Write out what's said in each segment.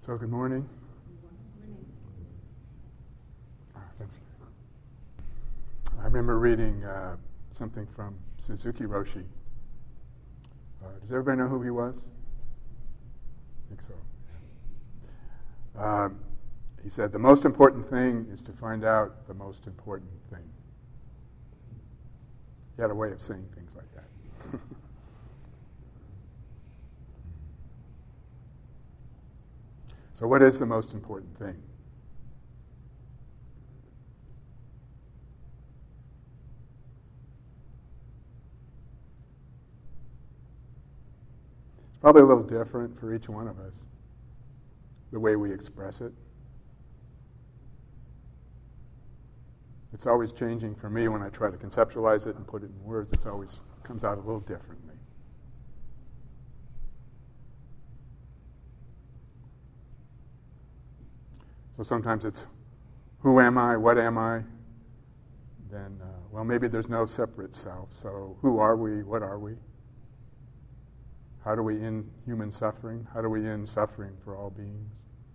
So good morning. Thanks. I remember reading something from Suzuki Roshi. Does everybody know who he was? I think so. He said, the most important thing is to find out the most important thing. He had a way of saying things like that. So what is the most important thing? It's probably a little different for each one of us, the way we express it. It's always changing for me when I try to conceptualize it and put it in words. It always comes out a little differently. So sometimes it's, who am I, what am I? Then, well, maybe there's no separate self. So who are we, what are we? How do we end human suffering? How do we end suffering for all beings?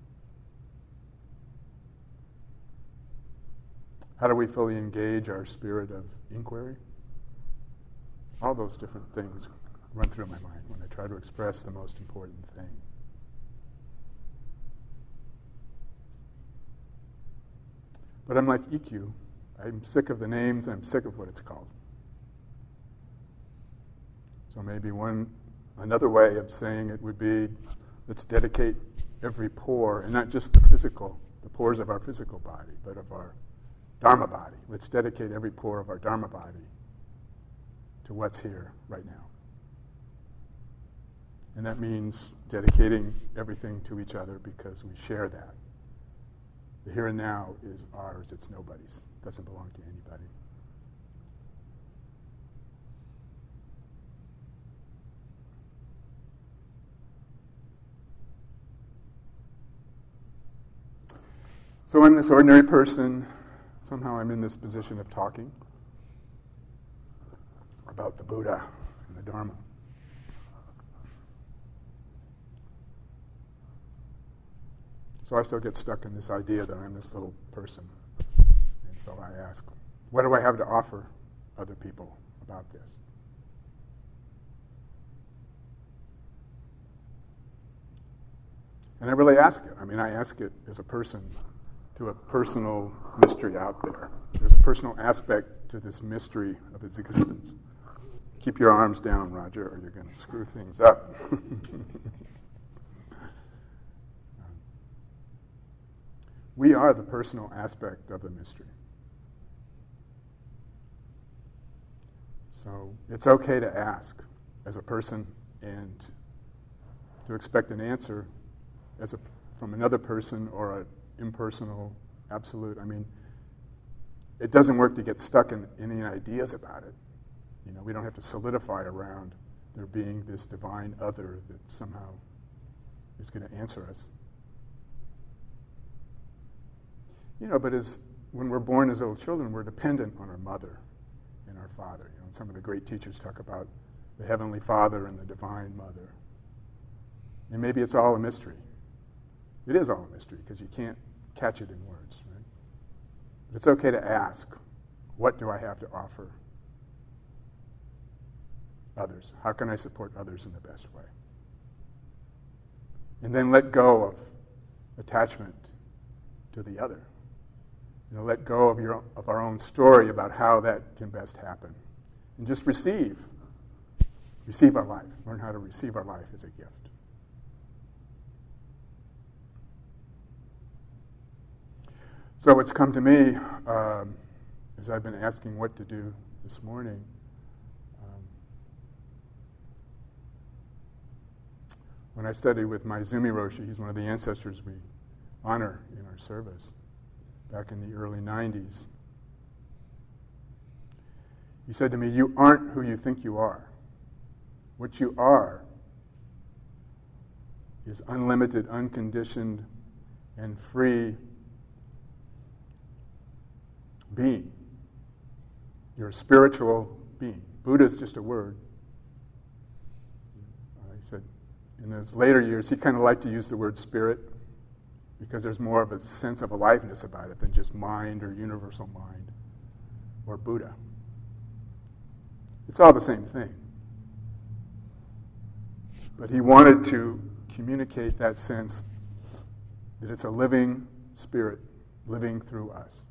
How do we fully engage our spirit of inquiry? All those different things run through my mind when I try to express the most important thing. But I'm like EQ. I'm sick of the names. I'm sick of what it's called. So maybe another way of saying it would be, let's dedicate every pore, and not just the pores of our physical body, but of our Dharma body. Let's dedicate every pore of our Dharma body to what's here right now. And that means dedicating everything to each other because we share that. The here and now is ours. It's nobody's. It doesn't belong to anybody. So I'm this ordinary person. Somehow I'm in this position of talking about the Buddha and the Dharma. So I still get stuck in this idea that I'm this little person. And so I ask, what do I have to offer other people about this? And I really ask it. I mean, I ask it as a person to a personal mystery out there. There's a personal aspect to this mystery of its existence. Keep your arms down, Roger, or you're going to screw things up. We are the personal aspect of the mystery. So it's okay to ask as a person and to expect an answer from another person or an impersonal absolute. I mean, it doesn't work to get stuck in any ideas about it. You know, we don't have to solidify around there being this divine other that somehow is going to answer us. You know, but when we're born as little children, we're dependent on our mother and our father. You know, some of the great teachers talk about the Heavenly Father and the Divine Mother. And maybe it's all a mystery. It is all a mystery because you can't catch it in words, right? But it's okay to ask, what do I have to offer others? How can I support others in the best way? And then let go of attachment to the other. You know, let go of our own story about how that can best happen. And just receive our life. Learn how to receive our life as a gift. So what's come to me as I've been asking what to do this morning, when I studied with Maezumi Roshi, he's one of the ancestors we honor in our service, back in the early 90s. He said to me, you aren't who you think you are. What you are is unlimited, unconditioned, and free being. You're a spiritual being. Buddha is just a word. He said in those later years, he kind of liked to use the word spirit. because there's more of a sense of aliveness about it than just mind or universal mind or Buddha. It's all the same thing. But he wanted to communicate that sense that it's a living spirit living through us.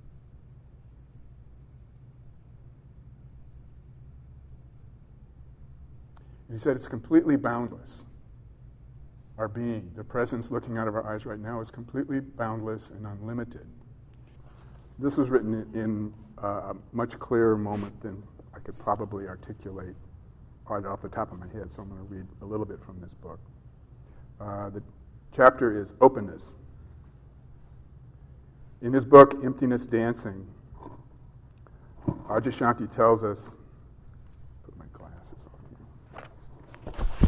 And he said it's completely boundless. Our being, the presence looking out of our eyes right now, is completely boundless and unlimited. This was written in a much clearer moment than I could probably articulate right off the top of my head, so I'm going to read a little bit from this book. The chapter is Openness. In his book, Emptiness Dancing, Adyashanti tells us, put my glasses on here.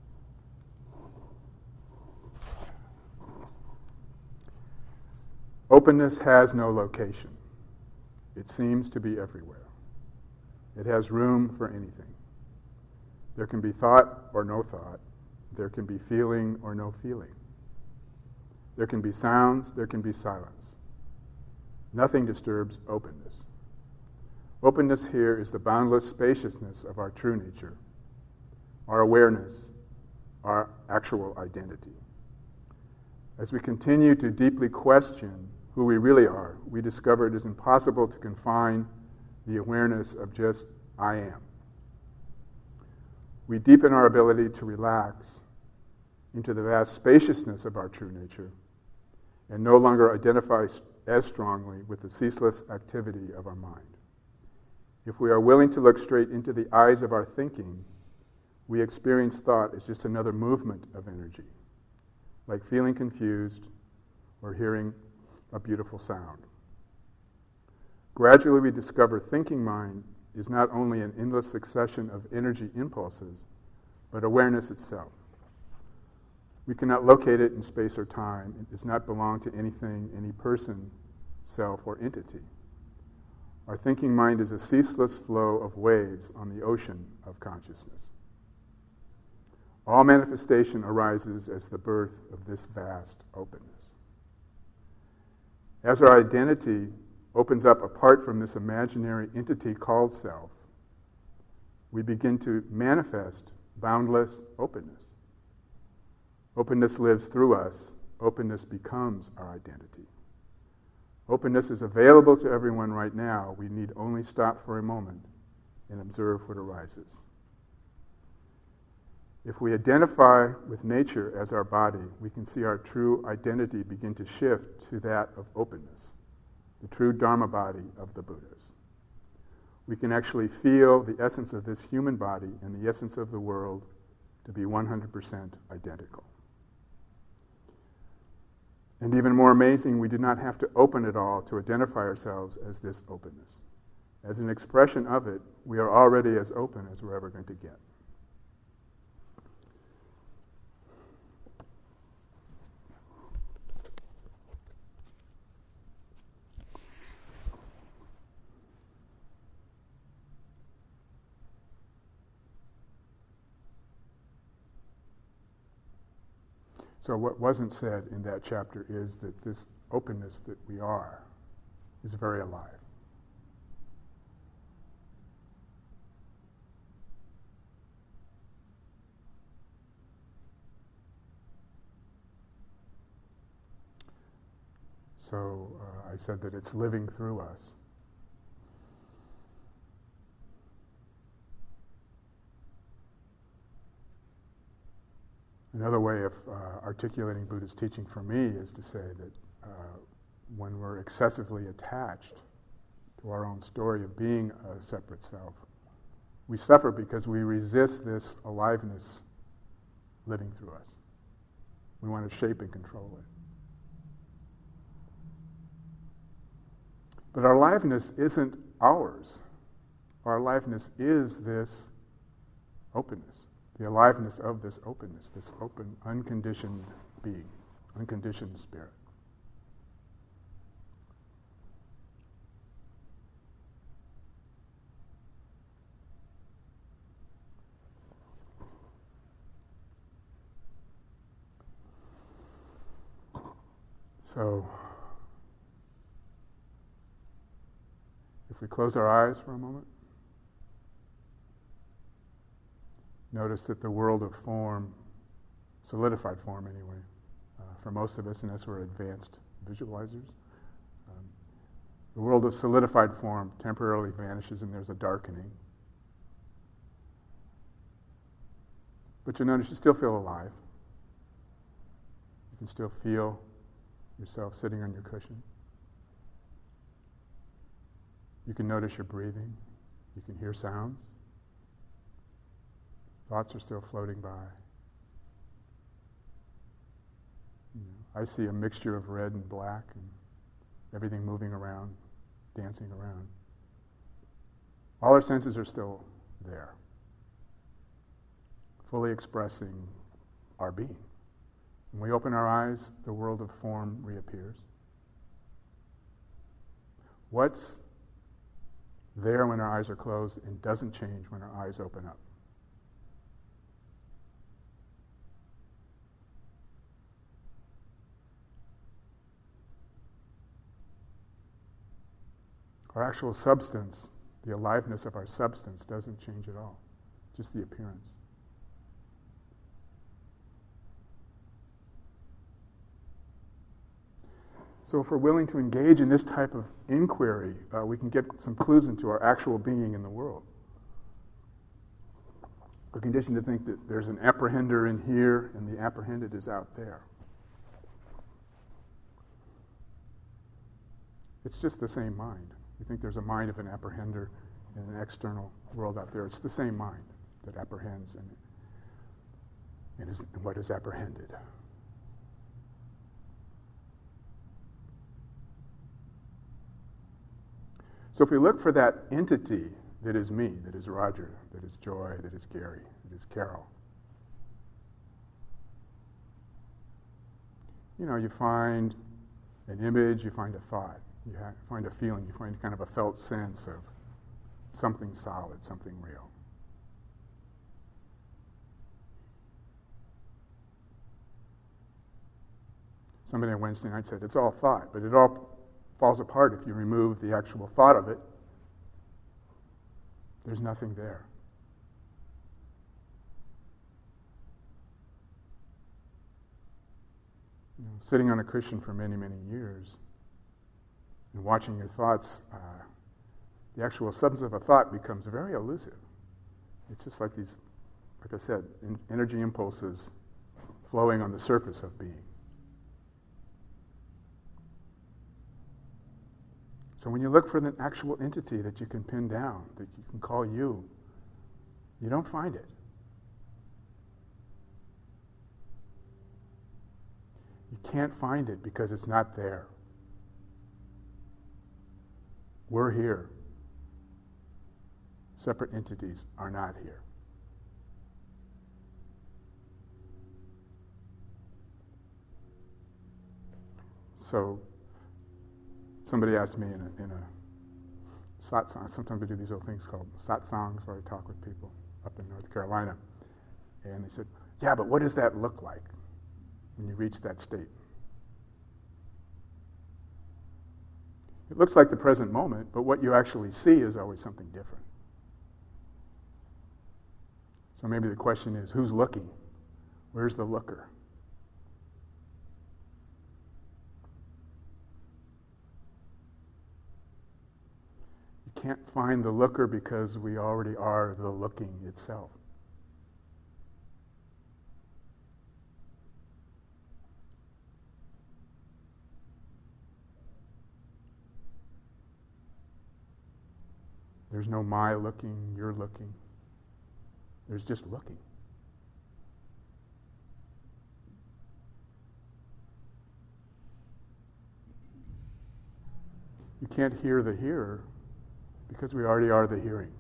Openness has no location. It seems to be everywhere. It has room for anything. There can be thought or no thought. There can be feeling or no feeling. There can be sounds, there can be silence. Nothing disturbs openness. Openness here is the boundless spaciousness of our true nature, our awareness, our actual identity. As we continue to deeply question who we really are, we discover it is impossible to confine the awareness of just I am. We deepen our ability to relax into the vast spaciousness of our true nature and no longer identify as strongly with the ceaseless activity of our mind. If we are willing to look straight into the eyes of our thinking, we experience thought as just another movement of energy, like feeling confused or hearing a beautiful sound. Gradually, we discover thinking mind is not only an endless succession of energy impulses, but awareness itself. We cannot locate it in space or time. It does not belong to anything, any person, self, or entity. Our thinking mind is a ceaseless flow of waves on the ocean of consciousness. All manifestation arises as the birth of this vast openness. As our identity opens up apart from this imaginary entity called self, we begin to manifest boundless openness. Openness lives through us. Openness becomes our identity. Openness is available to everyone right now. We need only stop for a moment and observe what arises. If we identify with nature as our body, we can see our true identity begin to shift to that of openness, the true Dharma body of the Buddhas. We can actually feel the essence of this human body and the essence of the world to be 100% identical. And even more amazing, we do not have to open it all to identify ourselves as this openness. As an expression of it, we are already as open as we're ever going to get. So what wasn't said in that chapter is that this openness that we are is very alive. So I said that it's living through us. Another way of articulating Buddha's teaching for me is to say that when we're excessively attached to our own story of being a separate self, we suffer because we resist this aliveness living through us. We want to shape and control it. But our aliveness isn't ours. Our aliveness is this openness. The aliveness of this openness, this open, unconditioned being, unconditioned spirit. So, if we close our eyes for a moment, notice that the world of form, solidified form anyway, for most of us, unless we're advanced visualizers, the world of solidified form temporarily vanishes and there's a darkening. But you notice you still feel alive. You can still feel yourself sitting on your cushion. You can notice your breathing. You can hear sounds. Thoughts are still floating by. I see a mixture of red and black and everything moving around, dancing around. All our senses are still there, fully expressing our being. When we open our eyes, the world of form reappears. What's there when our eyes are closed and doesn't change when our eyes open up? Our actual substance, the aliveness of our substance, doesn't change at all, just the appearance. So if we're willing to engage in this type of inquiry, we can get some clues into our actual being in the world. We're conditioned to think that there's an apprehender in here and the apprehended is out there. It's just the same mind. We think there's a mind of an apprehender and an external world out there. It's the same mind that apprehends and what is apprehended. So if we look for that entity that is me, that is Roger, that is Joy, that is Gary, that is Carol, you find an image, you find a thought, you find a feeling, you find kind of a felt sense of something solid, something real. Somebody on Wednesday night said, it's all thought, but it all falls apart if you remove the actual thought of it. There's nothing there. Sitting on a cushion for many, many years and watching your thoughts, the actual substance of a thought becomes very elusive. It's just like these, like I said, energy impulses flowing on the surface of being. So when you look for the actual entity that you can pin down, that you can call you, you don't find it. You can't find it because it's not there. We're here. Separate entities are not here. So somebody asked me in a satsang, sometimes we do these little things called satsangs where I talk with people up in North Carolina. And they said, yeah, but what does that look like when you reach that state? It looks like the present moment, but what you actually see is always something different. So maybe the question is, who's looking? Where's the looker? You can't find the looker because we already are the looking itself. There's no my looking, you're looking. There's just looking. You can't hear the hearer because we already are the hearing.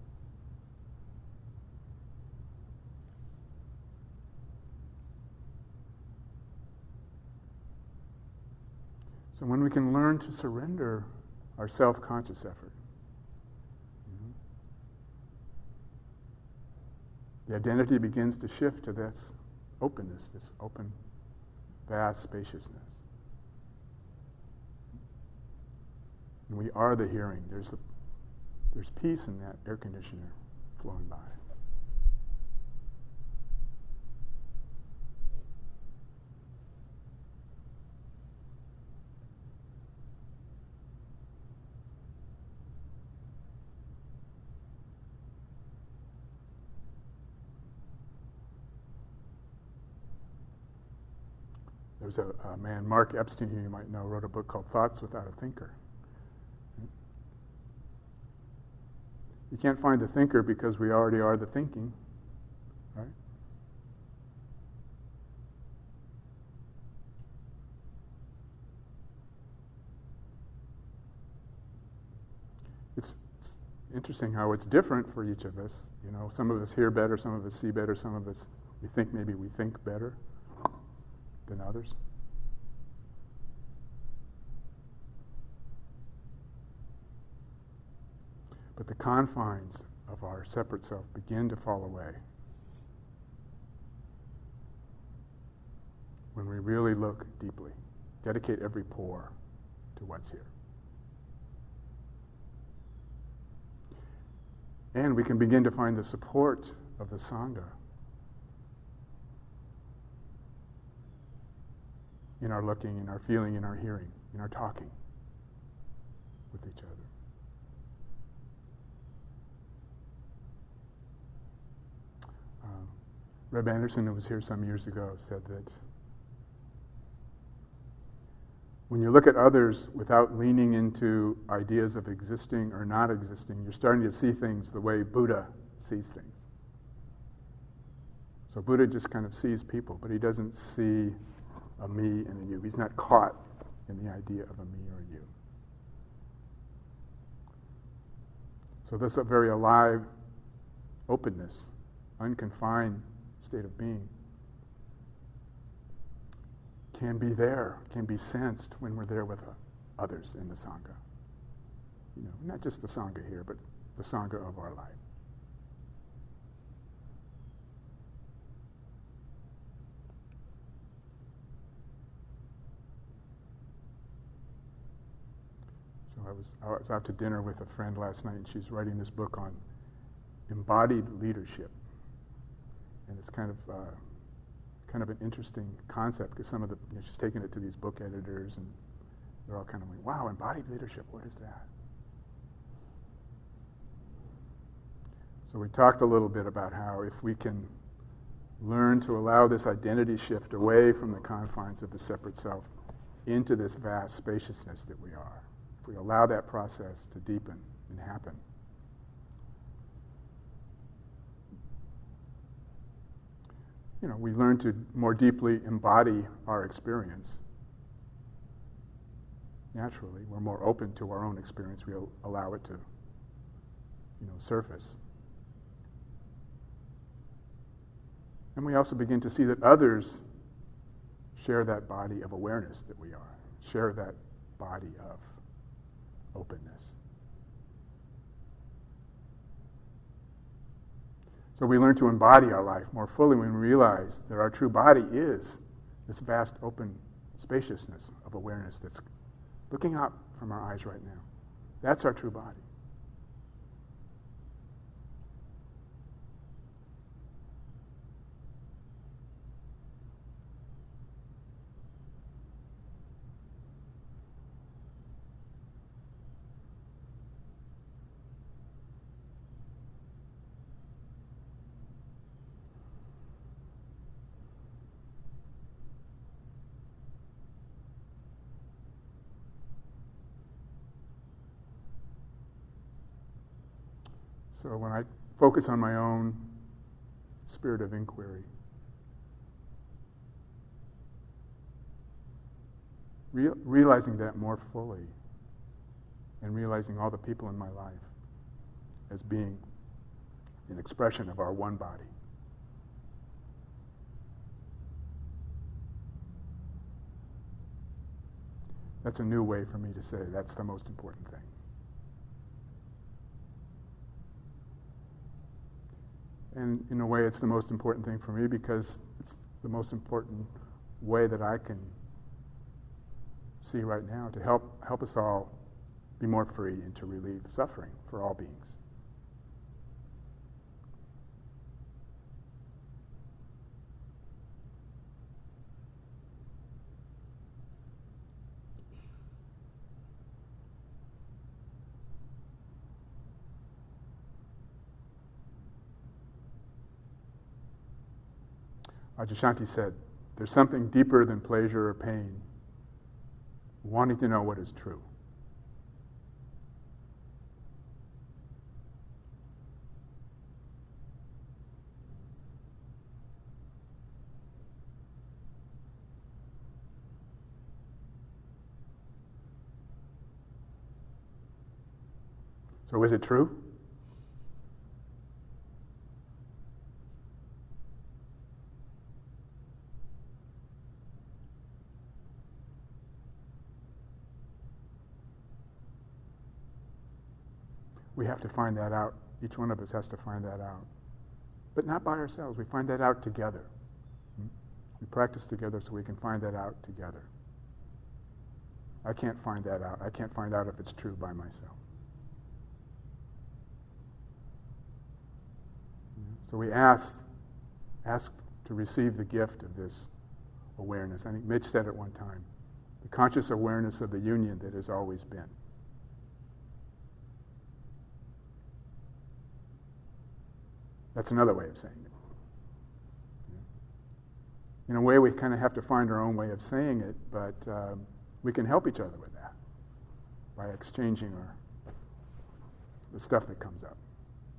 So when we can learn to surrender our self-conscious effort, the identity begins to shift to this openness, this open, vast spaciousness. And we are the hearing. There's peace in that air conditioner flowing by. There's a man, Mark Epstein, who you might know, wrote a book called Thoughts Without a Thinker. You can't find the thinker because we already are the thinking, right? It's interesting how it's different for each of us. You know, some of us hear better, some of us see better, some of us we think better than others. But the confines of our separate self begin to fall away when we really look deeply, dedicate every pore to what's here. And we can begin to find the support of the Sangha in our looking, in our feeling, in our hearing, in our talking with each other. Reb Anderson, who was here some years ago, said that when you look at others without leaning into ideas of existing or not existing, you're starting to see things the way Buddha sees things. So Buddha just kind of sees people, but he doesn't see a me and a you. He's not caught in the idea of a me or a you. So this is a very alive openness, unconfined state of being can be there, can be sensed when we're there with others in the Sangha. You know, not just the Sangha here, but the Sangha of our life. So I was out to dinner with a friend last night, and she's writing this book on embodied leadership. And it's kind of an interesting concept because some of she's taking it to these book editors, and they're all kind of like, "Wow, embodied leadership, what is that?" So we talked a little bit about how if we can learn to allow this identity shift away from the confines of the separate self into this vast spaciousness that we are, if we allow that process to deepen and happen, you know, we learn to more deeply embody our experience. Naturally, we're more open to our own experience. We'll allow it to, you know, surface. And we also begin to see that others share that body of awareness that we are, share that body of openness. So we learn to embody our life more fully when we realize that our true body is this vast open spaciousness of awareness that's looking up from our eyes right now. That's our true body. So when I focus on my own spirit of inquiry, realizing that more fully and realizing all the people in my life as being an expression of our one body, that's a new way for me to say that's the most important thing. And in a way, it's the most important thing for me because it's the most important way that I can see right now to help us all be more free and to relieve suffering for all beings. Adyashanti said, "There's something deeper than pleasure or pain, wanting to know what is true." So is it true? We have to find that out. Each one of us has to find that out. But not by ourselves. We find that out together. We practice together so we can find that out together. I can't find that out. I can't find out if it's true by myself. So we ask to receive the gift of this awareness. I think Mitch said it one time, the conscious awareness of the union that has always been. That's another way of saying it. In a way, we kind of have to find our own way of saying it, but we can help each other with that by exchanging the stuff that comes up.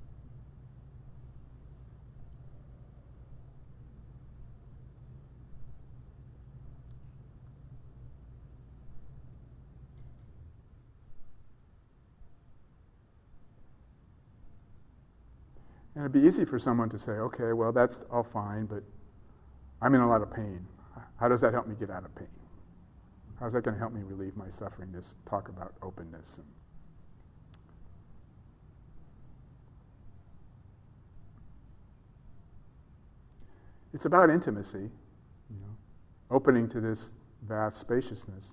And it'd be easy for someone to say, okay, well, that's all fine, but I'm in a lot of pain. How does that help me get out of pain? How's that going to help me relieve my suffering, this talk about openness? It's about intimacy, opening to this vast spaciousness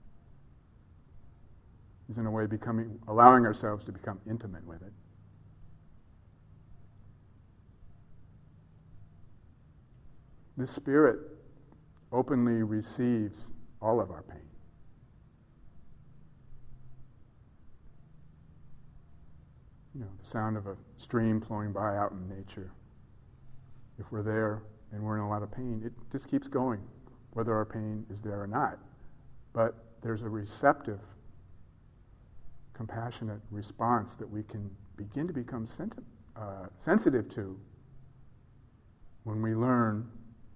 is in a way allowing ourselves to become intimate with it. This spirit openly receives all of our pain. The sound of a stream flowing by out in nature. If we're there and we're in a lot of pain, it just keeps going, whether our pain is there or not. But there's a receptive, compassionate response that we can begin to become sensitive to when we learn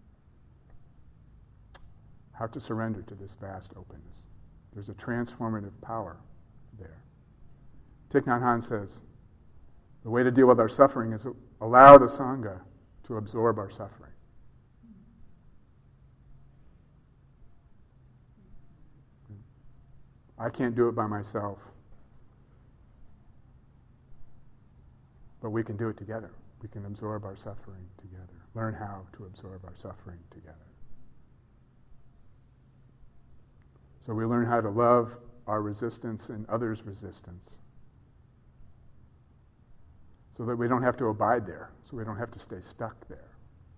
how to surrender to this vast openness. There's a transformative power there. Thich Nhat Hanh says, the way to deal with our suffering is to allow the Sangha to absorb our suffering. I can't do it by myself, but we can do it together. We can absorb our suffering together, learn how to absorb our suffering together. So we learn how to love our resistance and others' resistance so that we don't have to abide there, so we don't have to stay stuck there.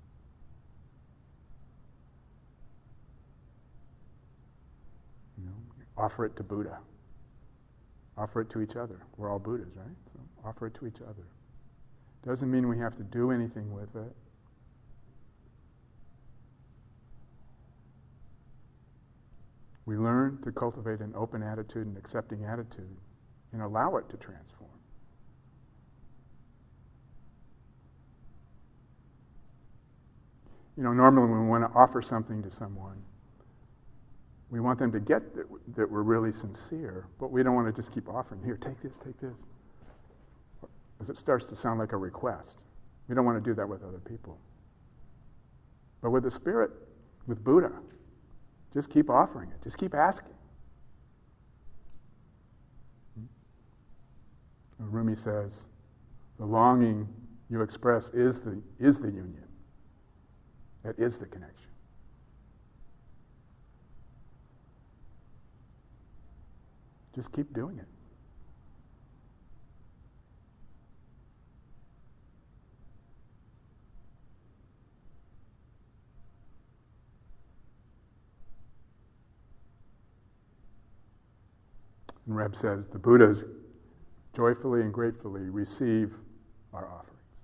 Offer it to Buddha. Offer it to each other. We're all Buddhas, right? So offer it to each other. Doesn't mean we have to do anything with it. We learn to cultivate an open attitude and accepting attitude and allow it to transform. Normally when we want to offer something to someone, we want them to get that we're really sincere, but we don't want to just keep offering, here, take this, because it starts to sound like a request. We don't want to do that with other people. But with the Spirit, with Buddha, just keep offering it. Just keep asking. Rumi says, the longing you express is the union. That is the connection. Just keep doing it. And Reb says, the Buddhas joyfully and gratefully receive our offerings.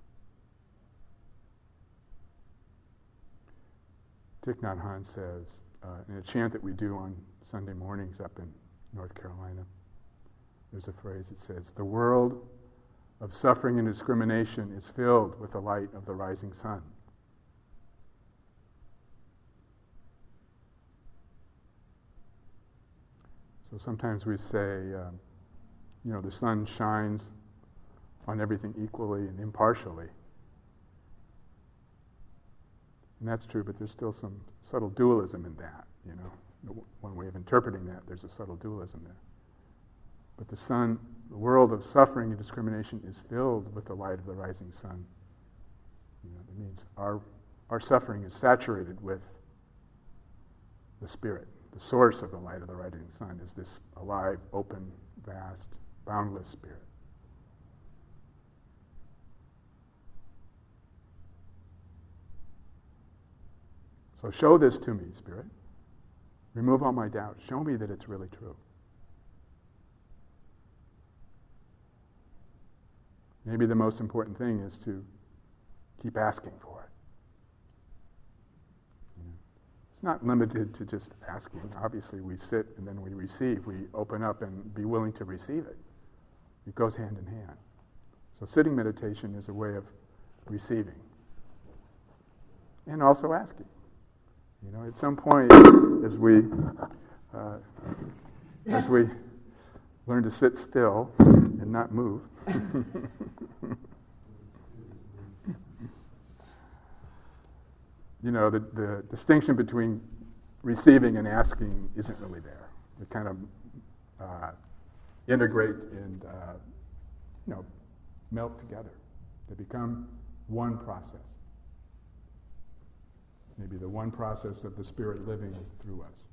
Thich Nhat Hanh says, in a chant that we do on Sunday mornings up in North Carolina, there's a phrase that says, the world of suffering and discrimination is filled with the light of the rising sun. So sometimes we say, the sun shines on everything equally and impartially. And that's true, but there's still some subtle dualism in that, One way of interpreting that, there's a subtle dualism there. But the world of suffering and discrimination is filled with the light of the rising sun. That means our suffering is saturated with the Spirit. The source of the light of the rising sun is this alive, open, vast, boundless Spirit. So show this to me, Spirit. Remove all my doubts. Show me that it's really true. Maybe the most important thing is to keep asking for it. It's not limited to just asking. Obviously, we sit and then we receive. We open up and be willing to receive it. It goes hand in hand. So sitting meditation is a way of receiving and also asking. At some point, as we learn to sit still and not move, the distinction between receiving and asking isn't really there. They kind of integrate and melt together. They become one process. Maybe the one process of the Spirit living through us.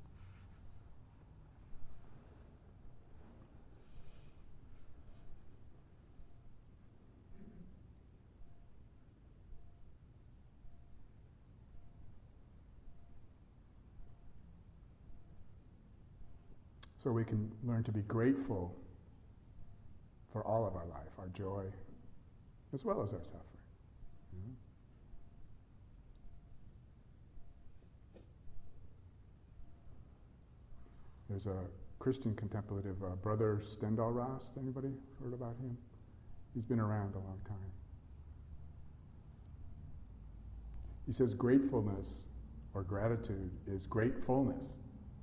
So we can learn to be grateful for all of our life, our joy, as well as our suffering. There's a Christian contemplative, Brother Stendhal Rast. Anybody heard about him? He's been around a long time. He says gratefulness or gratitude is gratefulness.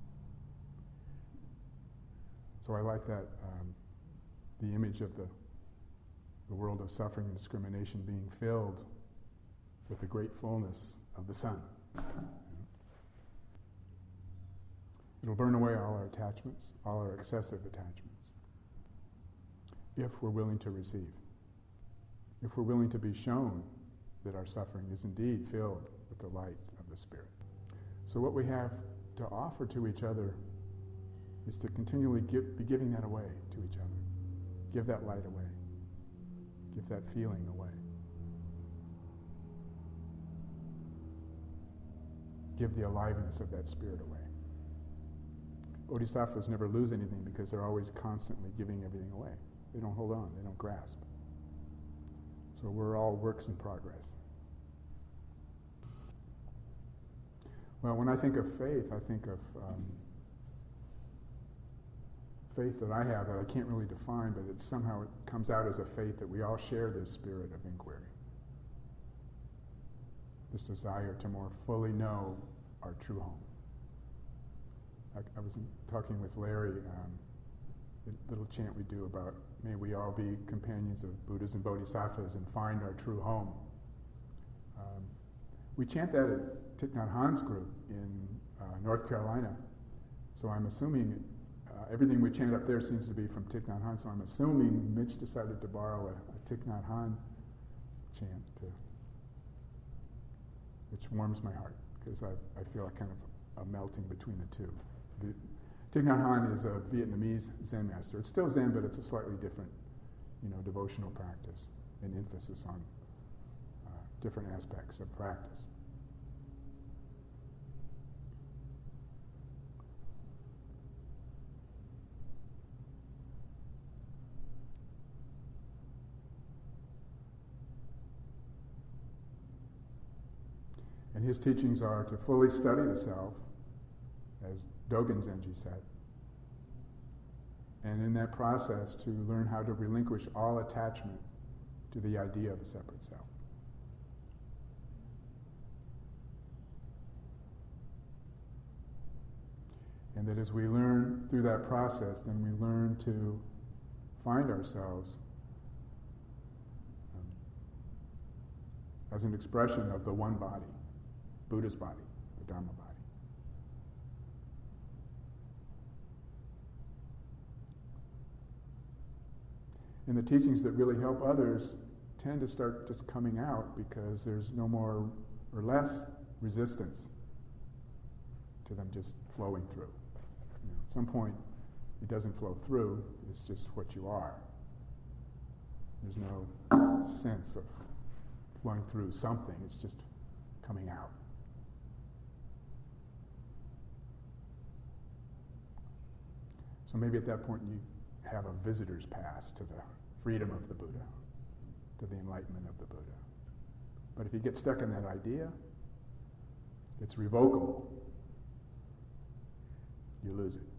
So I like that, the image of the world of suffering and discrimination being filled with the gratefulness of the sun. It'll burn away all our attachments, all our excessive attachments, if we're willing to receive, if we're willing to be shown that our suffering is indeed filled with the light of the Spirit. So what we have to offer to each other is to continually be giving that away to each other. Give that light away. Give that feeling away. Give the aliveness of that Spirit away. Bodhisattvas never lose anything because they're always constantly giving everything away. They don't hold on, they don't grasp. So we're all works in progress. Well, when I think of faith, I think of faith that I have that I can't really define, but it comes out as a faith that we all share this spirit of inquiry. This desire to more fully know our true home. I was talking with Larry, the little chant we do about, may we all be companions of Buddhas and Bodhisattvas and find our true home. We chant that at Thich Nhat Hanh's group in North Carolina. So I'm assuming everything we chant up there seems to be from Thich Nhat Hanh, so I'm assuming Mitch decided to borrow a Thich Nhat Hanh chant, which warms my heart, because I feel like kind of a melting between the two. Thich Nhat Hanh is a Vietnamese Zen master. It's still Zen, but it's a slightly different, devotional practice and emphasis on different aspects of practice. And his teachings are to fully study the self, as Dogen Zenji said, and in that process to learn how to relinquish all attachment to the idea of a separate self. And that as we learn through that process, then we learn to find ourselves as an expression of the one body, Buddha's body, the Dharma body. And the teachings that really help others tend to start just coming out because there's no more or less resistance to them just flowing through. At some point, it doesn't flow through, it's just what you are. There's no sense of flowing through something, it's just coming out. So maybe at that point you have a visitor's pass to the freedom of the Buddha, to the enlightenment of the Buddha. But if you get stuck in that idea, it's revocable. You lose it.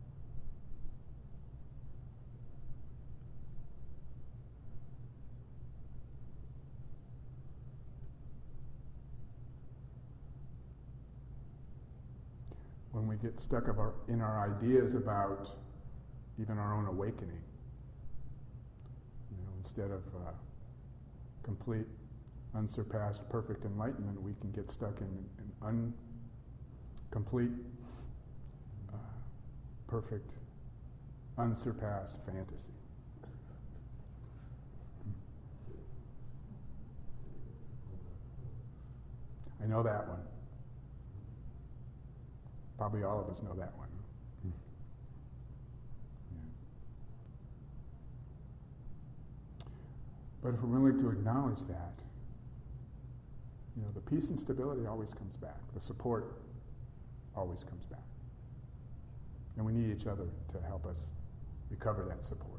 When we get stuck in our ideas about even our own awakening, instead of complete, unsurpassed, perfect enlightenment, we can get stuck in an incomplete, perfect, unsurpassed fantasy. I know that one. Probably all of us know that one. But if we're willing to acknowledge that, the peace and stability always comes back. The support always comes back. And we need each other to help us recover that support.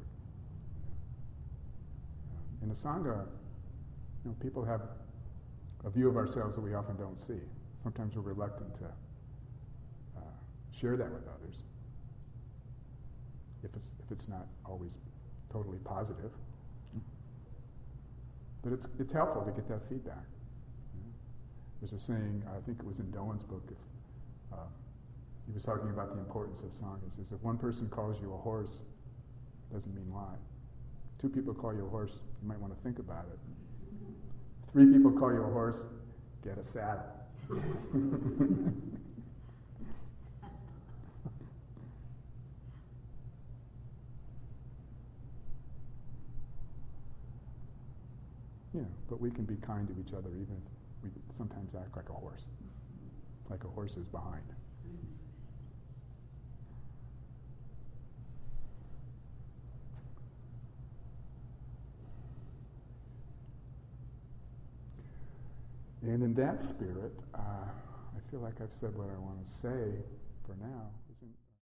In the Sangha, people have a view of ourselves that we often don't see. Sometimes we're reluctant to share that with others if it's not always totally positive. But it's helpful to get that feedback. There's a saying, I think it was in Doan's book, he was talking about the importance of Sangha. He says, if one person calls you a horse, it doesn't mean lie. 2 people call you a horse, you might want to think about it. 3 people call you a horse, get a saddle. But we can be kind to each other even if we sometimes act like a horse is behind. And in that spirit, I feel like I've said what I want to say for now.